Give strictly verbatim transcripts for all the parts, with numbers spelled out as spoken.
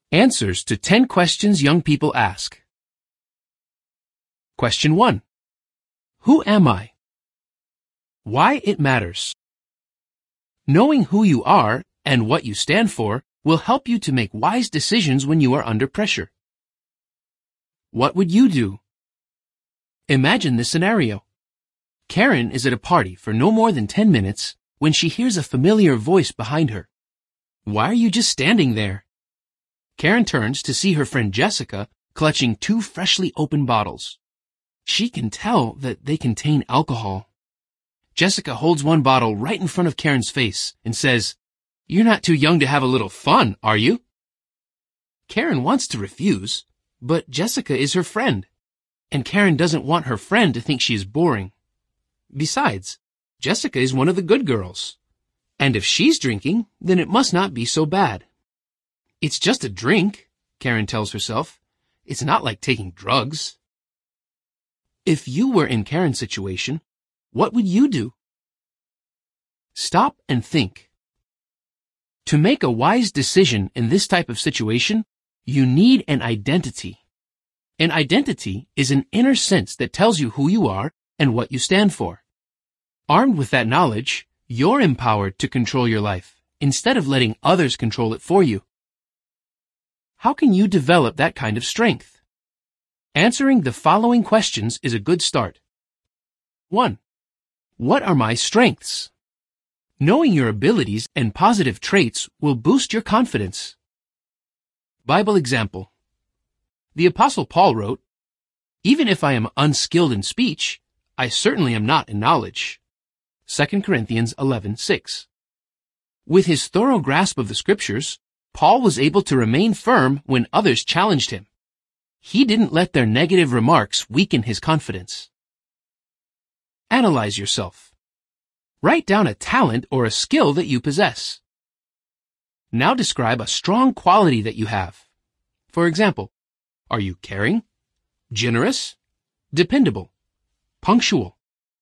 Answers to ten questions young people ask. Question one. Who am I? Why it matters. Knowing who you are and what you stand for will help you to make wise decisions when you are under pressure. What would you do? Imagine this scenario. Karen is at a party for no more than ten minutes when she hears a familiar voice behind her. Why are you just standing there? Karen turns to see her friend Jessica clutching two freshly opened bottles. She can tell that they contain alcohol. Jessica holds one bottle right in front of Karen's face and says, "You're not too young to have a little fun, are you?" Karen wants to refuse, but Jessica is her friend, and Karen doesn't want her friend to think she is boring. Besides, Jessica is one of the good girls, and if she's drinking, then it must not be so bad. It's just a drink, Karen tells herself. It's not like taking drugs. If you were in Karen's situation, what would you do? Stop and think. To make a wise decision in this type of situation, you need an identity. An identity is an inner sense that tells you who you are and what you stand for. Armed with that knowledge, you're empowered to control your life instead of letting others control it for you. How can you develop that kind of strength? Answering the following questions is a good start. one. What are my strengths? Knowing your abilities and positive traits will boost your confidence. Bible example. The Apostle Paul wrote, "Even if I am unskilled in speech, I certainly am not in knowledge." Second Corinthians eleven six. With his thorough grasp of the scriptures, Paul was able to remain firm when others challenged him. He didn't let their negative remarks weaken his confidence. Analyze yourself. Write down a talent or a skill that you possess. Now describe a strong quality that you have. For example, are you caring, generous, dependable, punctual?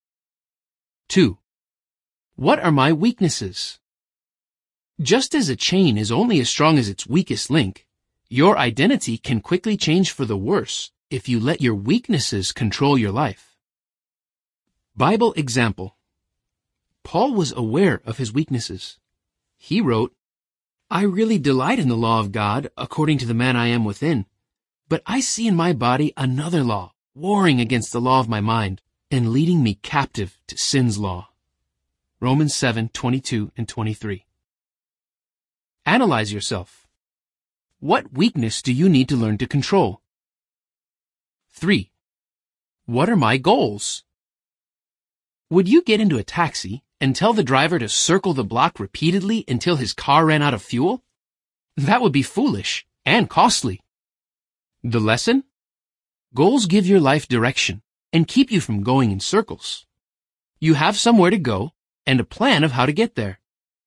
two. What are my weaknesses? Just as a chain is only as strong as its weakest link, your identity can quickly change for the worse if you let your weaknesses control your life. Bible example. Paul was aware of his weaknesses. He wrote, "I really delight in the law of God according to the man I am within, but I see in my body another law, warring against the law of my mind and leading me captive to sin's law." Romans seven twenty-two and twenty-three. Analyze yourself. What weakness do you need to learn to control? three. What are my goals? Would you get into a taxi and tell the driver to circle the block repeatedly until his car ran out of fuel? That would be foolish and costly. The lesson? Goals give your life direction and keep you from going in circles. You have somewhere to go and a plan of how to get there.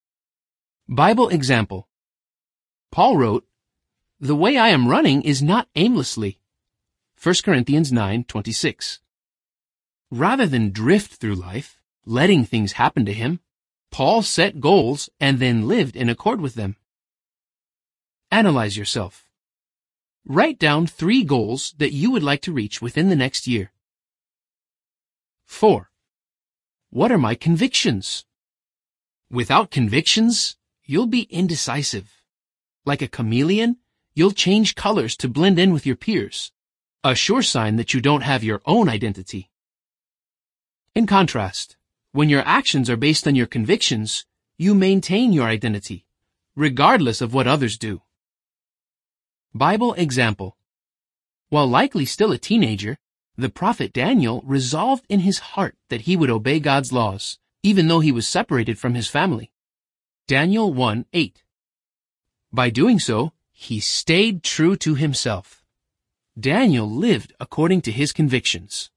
Bible example. Paul wrote, "The way I am running is not aimlessly." First Corinthians nine twenty-six. Rather than drift through life, letting things happen to him, Paul set goals and then lived in accord with them. Analyze yourself. Write down three goals that you would like to reach within the next year. four. What are my convictions? Without convictions, you'll be indecisive. Like a chameleon, you'll change colors to blend in with your peers, a sure sign that you don't have your own identity. In contrast, when your actions are based on your convictions, you maintain your identity, regardless of what others do. Bible example. While likely still a teenager, the prophet Daniel resolved in his heart that he would obey God's laws, even though he was separated from his family. Daniel one eight. By doing so, he stayed true to himself. Daniel lived according to his convictions.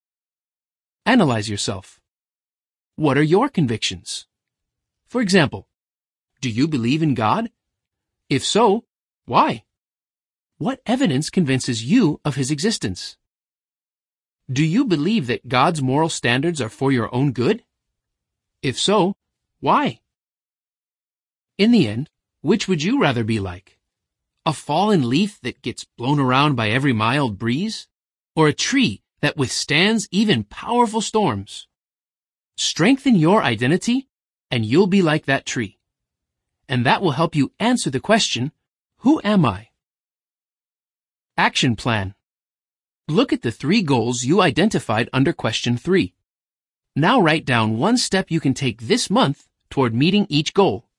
Analyze yourself. What are your convictions? For example, do you believe in God? If so, why? What evidence convinces you of his existence? Do you believe that God's moral standards are for your own good? If so, why? In the end, which would you rather be like? A fallen leaf that gets blown around by every mild breeze? Or a tree that withstands even powerful storms? Strengthen your identity, and you'll be like that tree. And that will help you answer the question, who am I? Action plan. Look at the three goals you identified under question three. Now write down one step you can take this month toward meeting each goal.